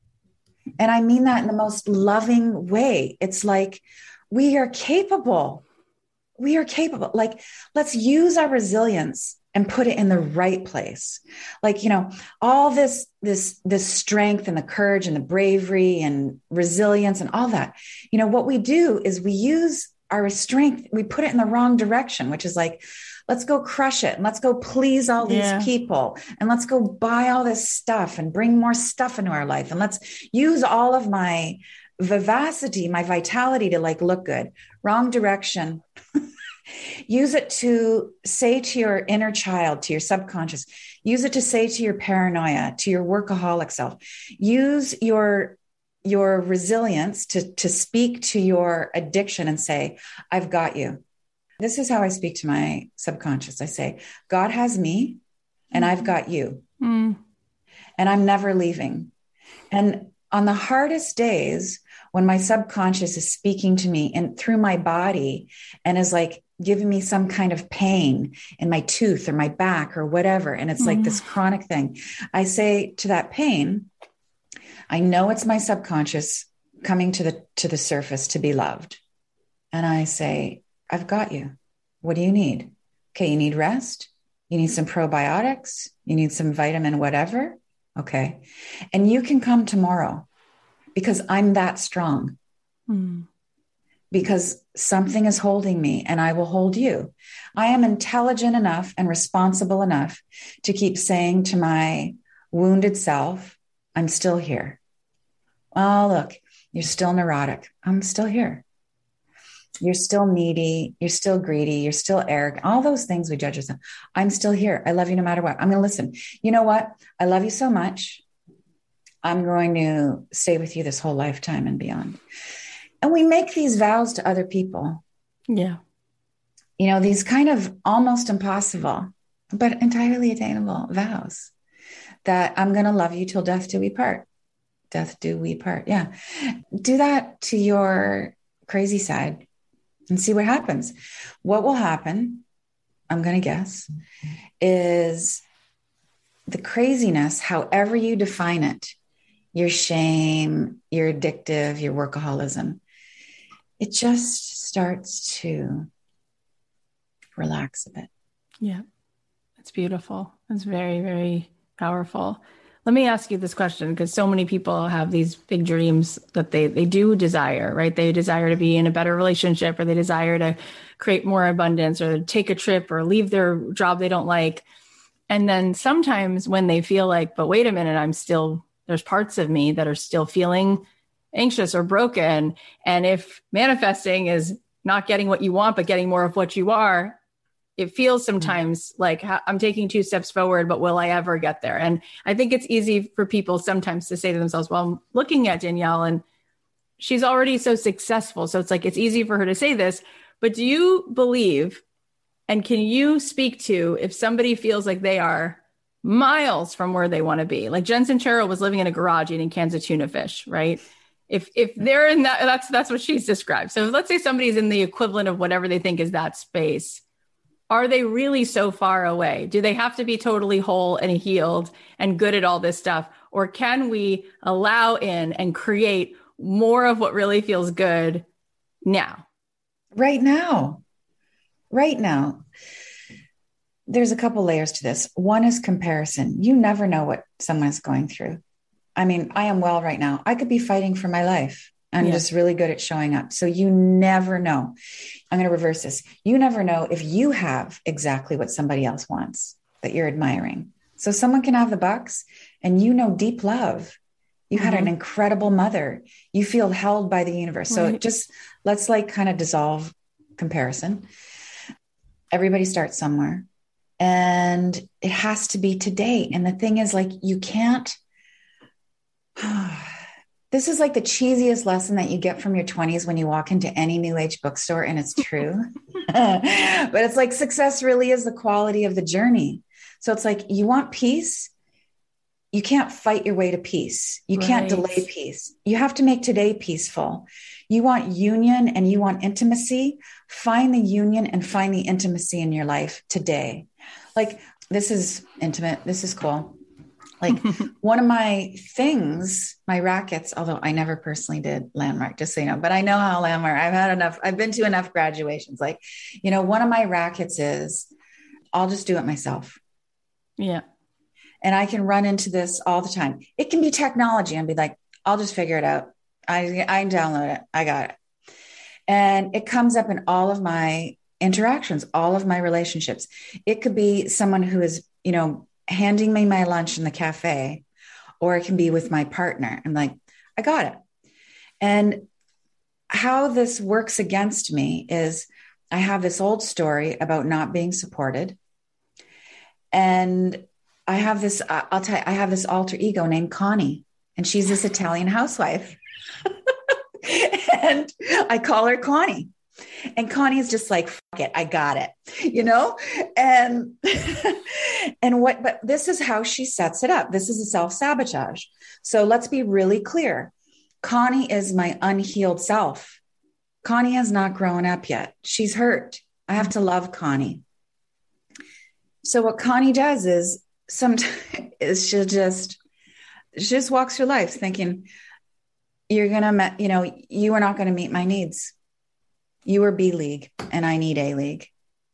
And I mean that in the most loving way. It's like, we are capable. We are capable. Like, let's use our resilience and put it in the right place. Like, you know, all this, this, this strength and the courage and the bravery and resilience and all that, you know, what we do is we use our strength, we put it in the wrong direction, which is like, let's go crush it. And let's go please all these Yeah. people. And let's go buy all this stuff and bring more stuff into our life. And let's use all of my vivacity, my vitality to like look good. Wrong direction. Use it to say to your inner child, to your subconscious. Use it to say to your paranoia, to your workaholic self. Use your your resilience to, to speak to your addiction and say, I've got you. This is how I speak to my subconscious. I say, God has me and I've got you. Mm. And I'm never leaving. And on the hardest days, when my subconscious is speaking to me and through my body and is like giving me some kind of pain in my tooth or my back or whatever, and it's mm. like this chronic thing, I say to that pain, I know it's my subconscious coming to the to the surface to be loved. And I say, I've got you. What do you need? Okay, you need rest. You need some probiotics. You need some vitamin, whatever. Okay. And you can come tomorrow because I'm that strong. Mm. Because something is holding me and I will hold you. I am intelligent enough and responsible enough to keep saying to my wounded self, I'm still here. Oh, look, you're still neurotic. I'm still here. You're still needy. You're still greedy. You're still arrogant. All those things we judge ourselves. I'm still here. I love you no matter what. I'm going to listen. You know what? I love you so much. I'm going to stay with you this whole lifetime and beyond. And we make these vows to other people. Yeah. You know, these kind of almost impossible, but entirely attainable vows that I'm going to love you till death do we part. Death do we part. Yeah. Do that to your crazy side and see what happens. What will happen, I'm going to guess, is the craziness, however you define it, your shame, your addictive, your workaholism, it just starts to relax a bit. Yeah. It's beautiful. It's very, very powerful. Let me ask you this question, because so many people have these big dreams that they, they do desire, right? They desire to be in a better relationship, or they desire to create more abundance, or take a trip, or leave their job they don't like. And then sometimes when they feel like, but wait a minute, I'm still, there's parts of me that are still feeling anxious or broken. And if manifesting is not getting what you want, but getting more of what you are, it feels sometimes like I'm taking two steps forward, but will I ever get there? And I think it's easy for people sometimes to say to themselves, well, I'm looking at Danielle and she's already so successful. So it's like, it's easy for her to say this, but do you believe, and can you speak to if somebody feels like they are miles from where they want to be? Like Jen Sincero was living in a garage eating cans of tuna fish, right? If if they're in that, that's, that's what she's described. So let's say somebody's in the equivalent of whatever they think is that space. Are they really so far away? Do they have to be totally whole and healed and good at all this stuff? Or can we allow in and create more of what really feels good now? Right now. Right now. There's a couple layers to this. One is comparison. You never know what someone is going through. I mean, I am well right now. I could be fighting for my life. I'm yeah. just really good at showing up. So you never know. I'm going to reverse this. You never know if you have exactly what somebody else wants that you're admiring. So someone can have the bucks and you know deep love. You mm-hmm. had an incredible mother. You feel held by the universe. So right. just let's like kind of dissolve comparison. Everybody starts somewhere and it has to be today. And the thing is, like, you can't. This is like the cheesiest lesson that you get from your twenties when you walk into any new age bookstore, and it's true. But it's like success really is the quality of the journey. So it's like, you want peace. You can't fight your way to peace. You right. can't delay peace. You have to make today peaceful. You want union and you want intimacy. Find the union and find the intimacy in your life today. Like, this is intimate. This is cool. Like one of my things, my rackets, although I never personally did Landmark, just so you know, but I know how Landmark, I've had enough, I've been to enough graduations. Like, you know, one of my rackets is, I'll just do it myself. Yeah. And I can run into this all the time. It can be technology and be like, I'll just figure it out. I, I can download it. I got it. And it comes up in all of my interactions, all of my relationships. It could be someone who is, you know, handing me my lunch in the cafe, or it can be with my partner. I'm like, I got it. And how this works against me is I have this old story about not being supported. And I have this, uh, I'll tell you, I have this alter ego named Connie, and she's this Italian housewife. And I call her Connie. And Connie is just like, fuck it, I got it, you know? And, and what, but this is how she sets it up. This is a self-sabotage. So let's be really clear. Connie is my unhealed self. Connie has not grown up yet. She's hurt. I have to love Connie. So what Connie does is sometimes is she'll just, she just walks through life thinking, you're going to, you know, you are not going to meet my needs. You are B league and I need A league.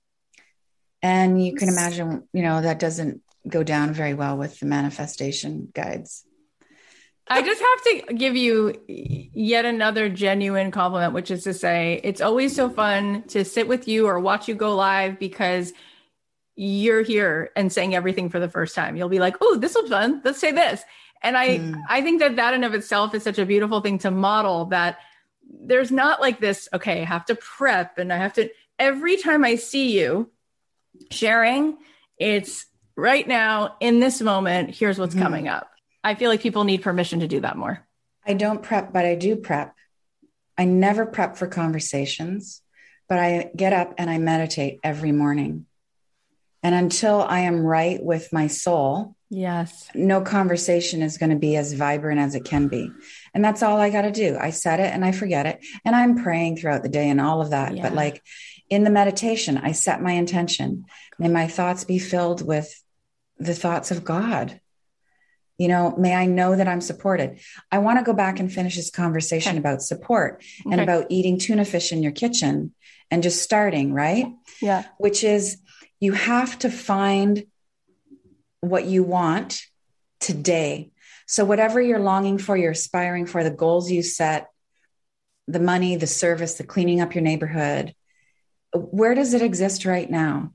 And you can imagine, you know, that doesn't go down very well with the manifestation guides. I just have to give you yet another genuine compliment, which is to say, it's always so fun to sit with you or watch you go live because you're here and saying everything for the first time. You'll be like, oh, this was fun. Let's say this. And I, mm. I think that that in of itself is such a beautiful thing to model, that there's not like this, okay, I have to prep and I have to, every time I see you sharing, it's right now in this moment, here's what's mm-hmm. coming up. I feel like people need permission to do that more. I don't prep, but I do prep. I never prep for conversations, but I get up and I meditate every morning. And until I am right with my soul, yes, no conversation is going to be as vibrant as it can be. And that's all I got to do. I set it and I forget it. And I'm praying throughout the day and all of that. Yeah. But like in the meditation, I set my intention. May my thoughts be filled with the thoughts of God. You know, may I know that I'm supported. I want to go back and finish this conversation okay. about support okay. and about eating tuna fish in your kitchen and just starting, right? Yeah. Which is, you have to find what you want today. So whatever you're longing for, you're aspiring for, the goals you set, the money, the service, the cleaning up your neighborhood, where does it exist right now?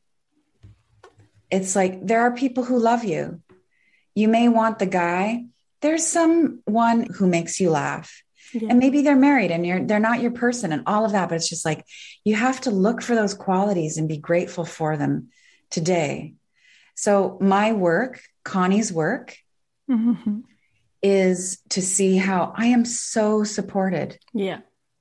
It's like, there are people who love you. You may want the guy. There's someone who makes you laugh. Yeah. And maybe they're married and you're, they're not your person and all of that. But it's just like, you have to look for those qualities and be grateful for them today. So my work, Connie's work, mm-hmm. is to see how I am so supported. Yeah.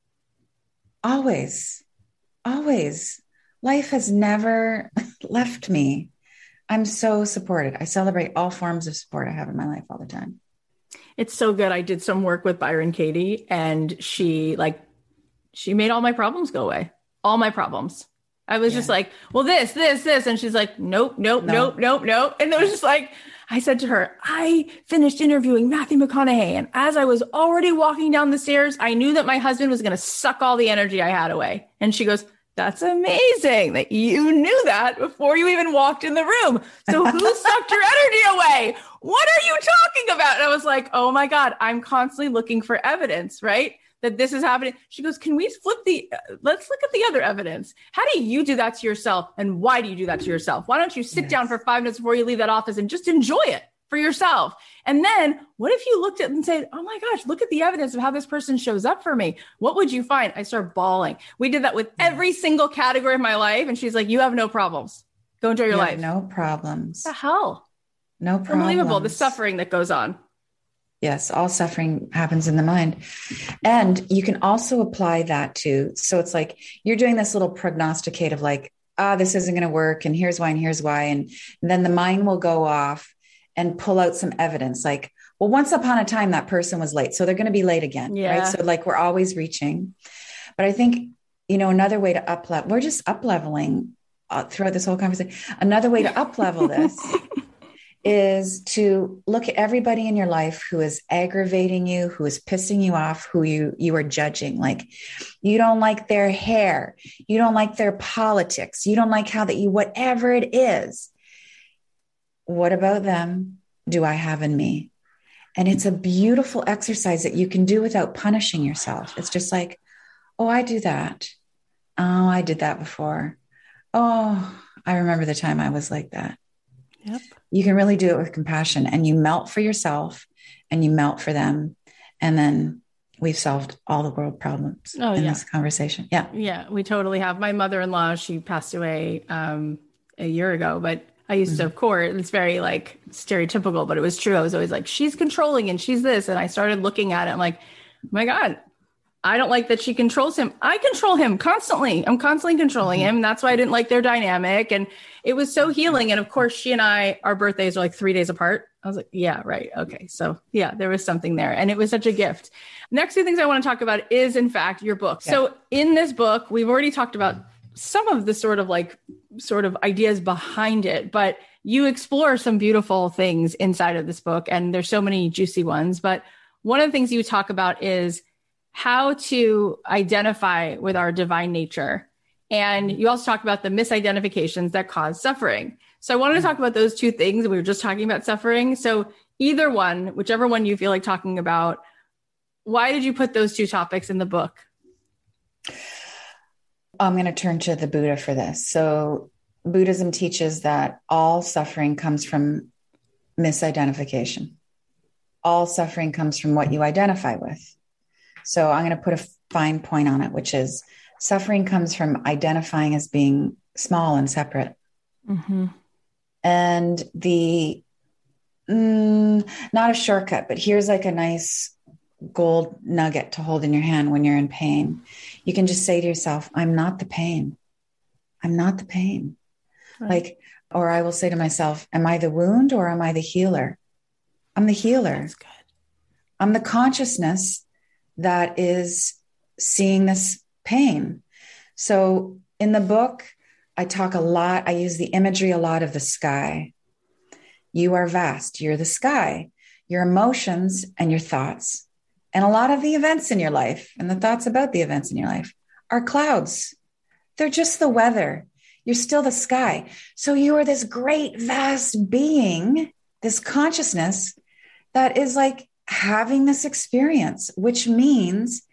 Always, always. Life has never left me. I'm so supported. I celebrate all forms of support I have in my life all the time. It's so good. I did some work with Byron Katie and she like, she made all my problems go away. All my problems. I was yeah. just like, well, this, this, this. And she's like, nope, nope, no. nope, nope, nope. And it was just like, I said to her, I finished interviewing Matthew McConaughey. And as I was already walking down the stairs, I knew that my husband was going to suck all the energy I had away. And she goes, that's amazing that you knew that before you even walked in the room. So who sucked your energy away? What are you talking about? And I was like, oh my God, I'm constantly looking for evidence, right? That this is happening. She goes, can we flip the, uh, let's look at the other evidence. How do you do that to yourself? And why do you do that to yourself? Why don't you sit yes. down for five minutes before you leave that office and just enjoy it for yourself? And then what if you looked at it and said, oh my gosh, look at the evidence of how this person shows up for me. What would you find? I start bawling. We did that with every single category of my life. And she's like, you have no problems. Go enjoy your you life. Have no problems. What the hell? No problems. Unbelievable. The suffering that goes on. Yes, all suffering happens in the mind. And you can also apply that to, so it's like you're doing this little prognosticative, like, ah, oh, this isn't going to work. And here's why, and here's why. And then the mind will go off and pull out some evidence like, well, once upon a time, that person was late. So they're going to be late again. Yeah. Right. So like we're always reaching. But I think, you know, another way to up level, we're just up leveling uh, throughout this whole conversation. Another way to up level this is to look at everybody in your life who is aggravating you, who is pissing you off, who you, you are judging. Like you don't like their hair. You don't like their politics. You don't like how that you, whatever it is. What about them do I have in me? And it's a beautiful exercise that you can do without punishing yourself. It's just like, oh, I do that. Oh, I did that before. Oh, I remember the time I was like that. Yep. You can really do it with compassion, and you melt for yourself and you melt for them. And then we've solved all the world problems Oh, in yeah. this conversation. Yeah. Yeah, we totally have. My mother-in-law, she passed away um, a year ago, but I used to, of course, it's very like stereotypical, but it was true. I was always like, she's controlling and she's this. And I started looking at it. I'm like, oh my God, I don't like that she controls him. I control him constantly. I'm constantly controlling Mm-hmm. him. That's why I didn't like their dynamic. And it was so healing. And of course, she and I, our birthdays are like three days apart. I was like, yeah, right. Okay. So yeah, there was something there. And it was such a gift. Next two things I want to talk about is, in fact, your book. Yeah. So in this book, we've already talked about some of the sort of like, sort of ideas behind it, but you explore some beautiful things inside of this book. And there's so many juicy ones. But one of the things you talk about is how to identify with our divine nature. And you also talk about the misidentifications that cause suffering. So I wanted to talk about those two things. We were just talking about suffering. So either one, whichever one you feel like talking about, why did you put those two topics in the book? I'm going to turn to the Buddha for this. So Buddhism teaches that all suffering comes from misidentification. All suffering comes from what you identify with. So I'm going to put a fine point on it, which is suffering comes from identifying as being small and separate. Mm-hmm. And the, mm, not a shortcut, but here's like a nice gold nugget to hold in your hand when you're in pain. You can just say to yourself, I'm not the pain. I'm not the pain. Right. Like, or I will say to myself, am I the wound or am I the healer? I'm the healer. That's good. I'm the consciousness that is seeing this pain. So in the book, I talk a lot. I use the imagery a lot of the sky. You are vast. You're the sky, your emotions and your thoughts. And a lot of the events in your life and the thoughts about the events in your life are clouds. They're just the weather. You're still the sky. So you are this great, vast being, this consciousness that is like having this experience, which means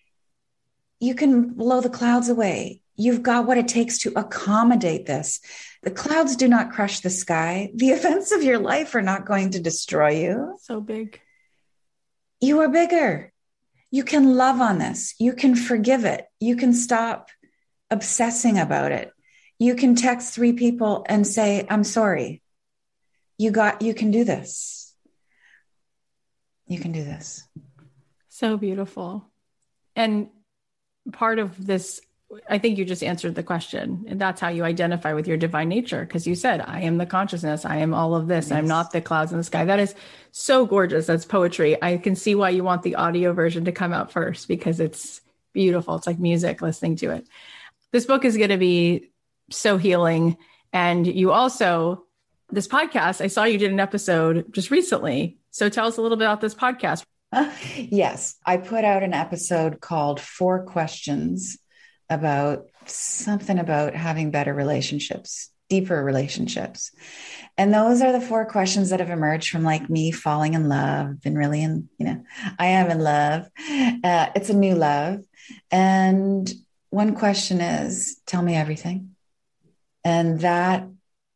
you can blow the clouds away. You've got what it takes to accommodate this. The clouds do not crush the sky. The events of your life are not going to destroy you. So big. You are bigger. You can love on this. You can forgive it. You can stop obsessing about it. You can text three people and say, I'm sorry. You got, you can do this. You can do this. So beautiful. And part of this, I think you just answered the question. And that's how you identify with your divine nature. Because you said, I am the consciousness. I am all of this. Yes. I'm not the clouds in the sky. That is so gorgeous. That's poetry. I can see why you want the audio version to come out first, because it's beautiful. It's like music, listening to it. This book is going to be so healing. And you also, this podcast, I saw you did an episode just recently. So tell us a little bit about this podcast. Uh, yes, I put out an episode called Four Questions about something about having better relationships, deeper relationships. And those are the four questions that have emerged from like me falling in love and really in, you know, I am in love. Uh, it's a new love. And one question is, tell me everything. And that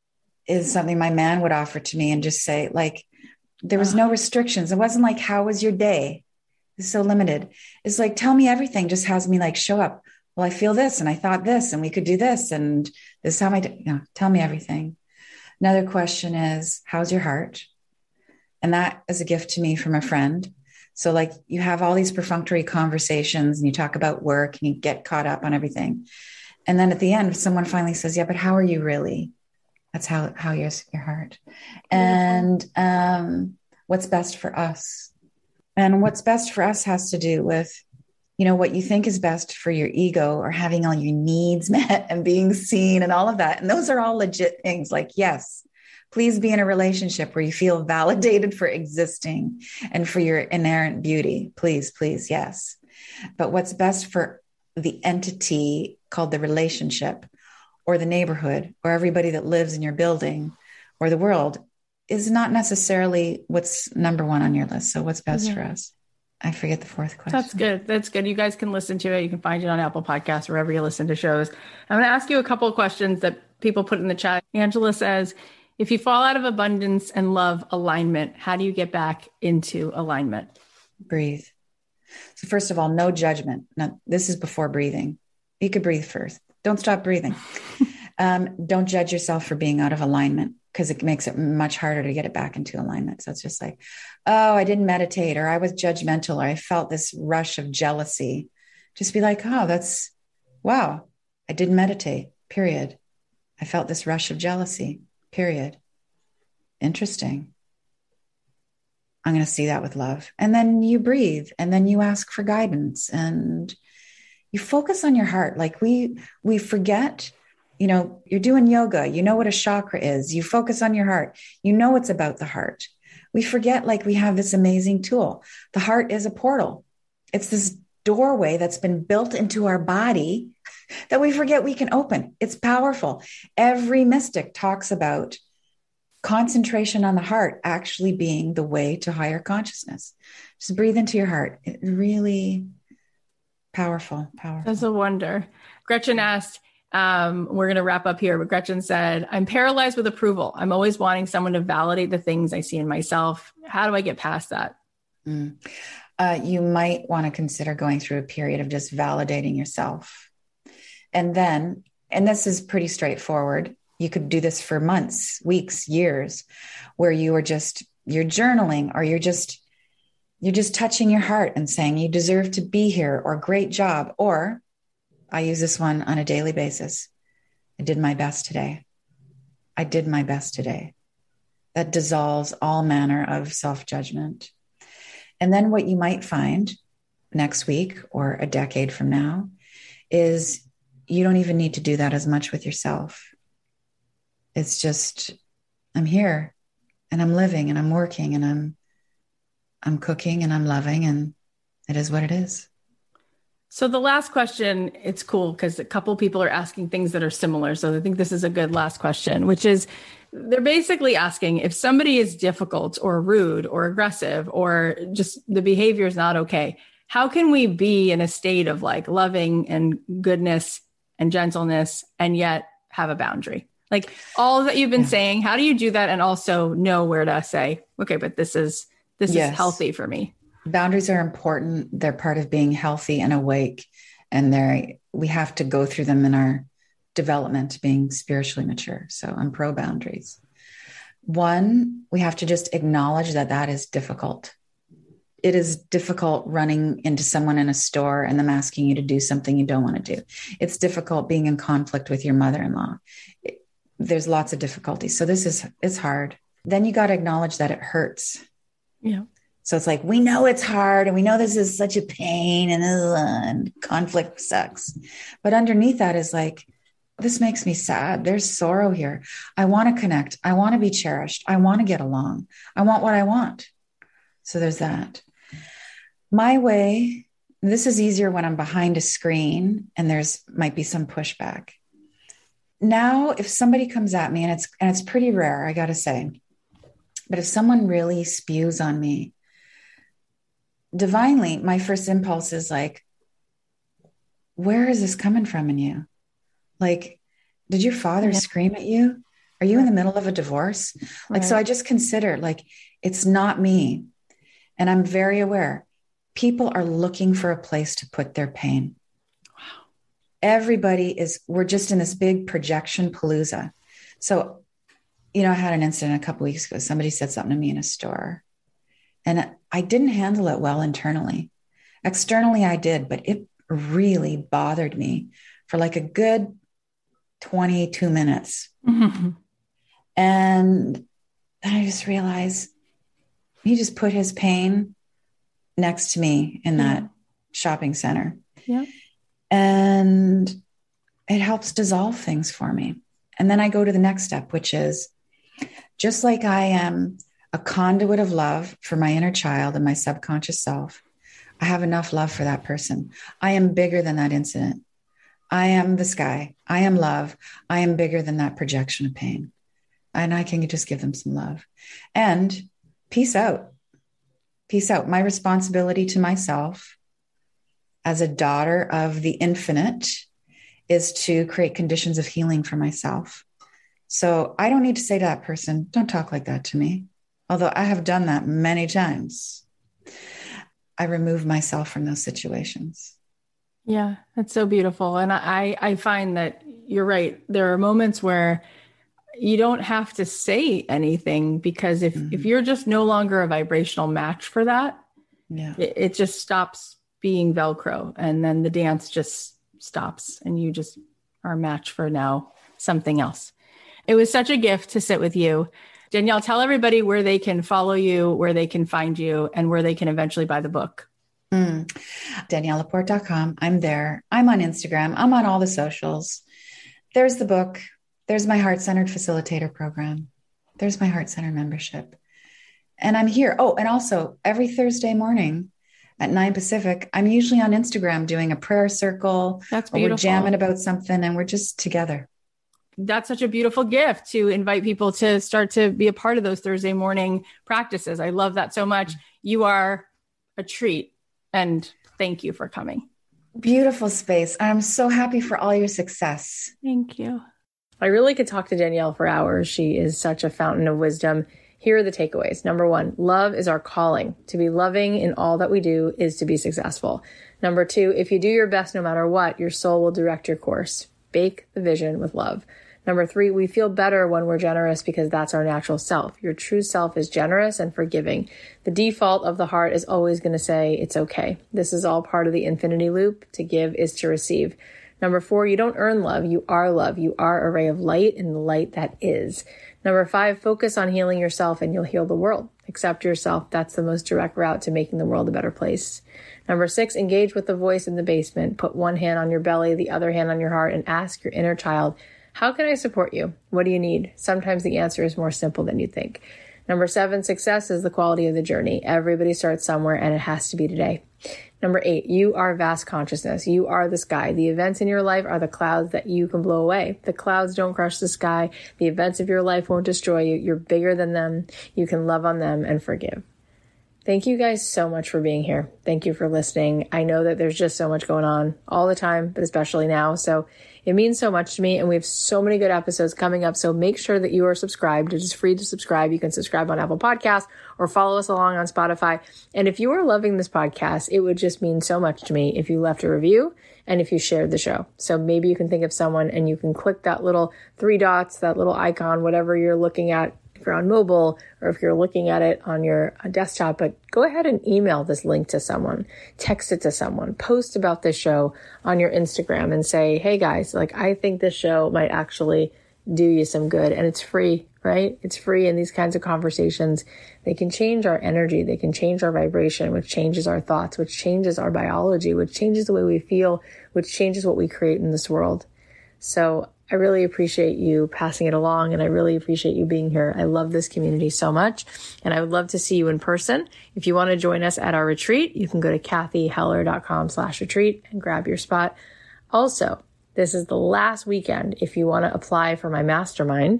is something my man would offer to me and just say, like, there was no restrictions. It wasn't like, how was your day? It's so limited. It's like, tell me everything. Just has me like show up. Well, I feel this and I thought this and we could do this. And this is how I, you know, tell me everything. Another question is, how's your heart? And that is a gift to me from a friend. So like you have all these perfunctory conversations and you talk about work and you get caught up on everything. And then at the end, someone finally says, yeah, but how are you really? That's how, how your, your heart. And um, what's best for us. And what's best for us has to do with, you know, what you think is best for your ego or having all your needs met and being seen and all of that. And those are all legit things. Like, yes, please be in a relationship where you feel validated for existing and for your inherent beauty. Please, please. Yes. But what's best for the entity called the relationship or the neighborhood or everybody that lives in your building or the world is not necessarily what's number one on your list. So what's best mm-hmm. for us? I forget the fourth question. That's good. That's good. You guys can listen to it. You can find it on Apple Podcasts, wherever you listen to shows. I'm going to ask you a couple of questions that people put in the chat. Angela says, if you fall out of abundance and love alignment, how do you get back into alignment? Breathe. So first of all, no judgment. Now, this is before breathing. You could breathe first. Don't stop breathing. um, don't judge yourself for being out of alignment, because it makes it much harder to get it back into alignment. So it's just like, oh, I didn't meditate, or I was judgmental, or I felt this rush of jealousy. Just be like, oh, that's, wow, I didn't meditate, period. I felt this rush of jealousy, period. Interesting. I'm going to see that with love. And then you breathe, and then you ask for guidance, and you focus on your heart. Like we, we forget, you know, you're doing yoga. You know what a chakra is. You focus on your heart. You know, it's about the heart. We forget, like, we have this amazing tool. The heart is a portal. It's this doorway that's been built into our body that we forget we can open. It's powerful. Every mystic talks about concentration on the heart actually being the way to higher consciousness. Just breathe into your heart. It really powerful, powerful. That's a wonder. Gretchen asked, um, we're going to wrap up here, but Gretchen said, I'm paralyzed with approval. I'm always wanting someone to validate the things I see in myself. How do I get past that? Mm. Uh, you might want to consider going through a period of just validating yourself. And then, and this is pretty straightforward. You could do this for months, weeks, years, where you are just, you're journaling, or you're just, you're just touching your heart and saying, you deserve to be here, or great job. Or I use this one on a daily basis. I did my best today. I did my best today. That dissolves all manner of self-judgment. And then what you might find next week or a decade from now is you don't even need to do that as much with yourself. It's just, I'm here and I'm living and I'm working and I'm, I'm cooking and I'm loving, and it is what it is. So the last question, it's cool because a couple people are asking things that are similar. So I think this is a good last question, which is they're basically asking if somebody is difficult or rude or aggressive or just the behavior is not okay, how can we be in a state of like loving and goodness and gentleness and yet have a boundary? Like all that you've been yeah. saying, how do you do that and also know where to say, okay, but this is this yes. is healthy for me? Boundaries are important. They're part of being healthy and awake. And they're, we have to go through them in our development, being spiritually mature. So I'm pro boundaries. One, we have to just acknowledge that that is difficult. It is difficult running into someone in a store and them asking you to do something you don't want to do. It's difficult being in conflict with your mother-in-law. It, there's lots of difficulties. So this is, it's hard. Then you got to acknowledge that it hurts. Yeah. So it's like, we know it's hard and we know this is such a pain and, uh, and conflict sucks. But underneath that is like, this makes me sad. There's sorrow here. I want to connect. I want to be cherished. I want to get along. I want what I want. So there's that. My way, this is easier when I'm behind a screen and there's might be some pushback. Now, if somebody comes at me, and it's and it's pretty rare, I got to say, but if someone really spews on me, divinely, my first impulse is like, where is this coming from in you? Like, did your father yeah. scream at you? Are you in the middle of a divorce? Like, right. So I just consider like, it's not me. And I'm very aware. People are looking for a place to put their pain. Wow. Everybody is, we're just in this big projection palooza. So, you know, I had an incident a couple of weeks ago. Somebody said something to me in a store. And I didn't handle it well internally. Externally, I did, but it really bothered me for like a good twenty-two minutes. Mm-hmm. And then I just realized he just put his pain next to me in that yeah. shopping center. Yeah. And it helps dissolve things for me. And then I go to the next step, which is just like I am a conduit of love for my inner child and my subconscious self, I have enough love for that person. I am bigger than that incident. I am the sky. I am love. I am bigger than that projection of pain. And I can just give them some love. And peace out. Peace out. My responsibility to myself as a daughter of the infinite is to create conditions of healing for myself. So I don't need to say to that person, don't talk like that to me. Although I have done that many times. I remove myself from those situations. Yeah, that's so beautiful. And I, I find that you're right. There are moments where you don't have to say anything, because if, mm-hmm. if you're just no longer a vibrational match for that, yeah, it, it just stops being Velcro. And then the dance just stops and you just are a match for now something else. It was such a gift to sit with you. Danielle, tell everybody where they can follow you, where they can find you, and where they can eventually buy the book. Mm. Danielle Laporte dot com. I'm there. I'm on Instagram. I'm on all the socials. There's the book. There's my Heart-Centered Facilitator program. There's my Heart-Centered membership. And I'm here. Oh, and also every Thursday morning at nine Pacific, I'm usually on Instagram doing a prayer circle. That's beautiful. We're jamming about something and we're just together. That's such a beautiful gift to invite people to start to be a part of those Thursday morning practices. I love that so much. You are a treat, and thank you for coming. Beautiful space. I'm so happy for all your success. Thank you. I really could talk to Danielle for hours. She is such a fountain of wisdom. Here are the takeaways. Number one, love is our calling. To be loving in all that we do is to be successful. Number two, if you do your best no matter what, your soul will direct your course. Bake the vision with love. Number three, we feel better when we're generous because that's our natural self. Your true self is generous and forgiving. The default of the heart is always going to say, it's okay. This is all part of the infinity loop. To give is to receive. Number four, you don't earn love. You are love. You are a ray of light in the light that is. Number five, focus on healing yourself and you'll heal the world. Accept yourself. That's the most direct route to making the world a better place. Number six, engage with the voice in the basement. Put one hand on your belly, the other hand on your heart, and ask your inner child, how can I support you? What do you need? Sometimes the answer is more simple than you think. Number seven, success is the quality of the journey. Everybody starts somewhere and it has to be today. Number eight, you are vast consciousness. You are the sky. The events in your life are the clouds that you can blow away. The clouds don't crush the sky. The events of your life won't destroy you. You're bigger than them. You can love on them and forgive. Thank you guys so much for being here. Thank you for listening. I know that there's just so much going on all the time, but especially now. So it means so much to me, and we have so many good episodes coming up. So make sure that you are subscribed. It is free to subscribe. You can subscribe on Apple Podcasts or follow us along on Spotify. And if you are loving this podcast, it would just mean so much to me if you left a review and if you shared the show. So maybe you can think of someone and you can click that little three dots, that little icon, whatever you're looking at, if you're on mobile or if you're looking at it on your desktop, but go ahead and email this link to someone, text it to someone, post about this show on your Instagram and say, hey guys, like I think this show might actually do you some good, and it's free, right? It's free. And these kinds of conversations, they can change our energy. They can change our vibration, which changes our thoughts, which changes our biology, which changes the way we feel, which changes what we create in this world. So I really appreciate you passing it along, and I really appreciate you being here. I love this community so much, and I would love to see you in person. If you want to join us at our retreat, you can go to kathy heller dot com slash retreat and grab your spot. Also, this is the last weekend if you want to apply for my mastermind.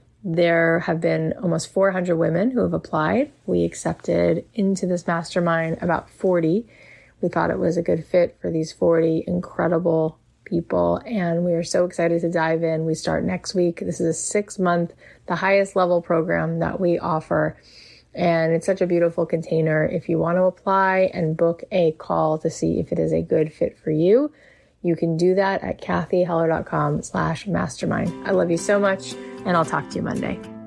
There have been almost four hundred women who have applied. We accepted into this mastermind about forty. We thought it was a good fit for these forty incredible people, and we are so excited to dive in. We start next week. This is a six month, the highest level program that we offer, and it's such a beautiful container. If you want to apply and book a call to see if it is a good fit for you, you can do that at kathy heller dot com slash mastermind. I love you so much, and I'll talk to you Monday.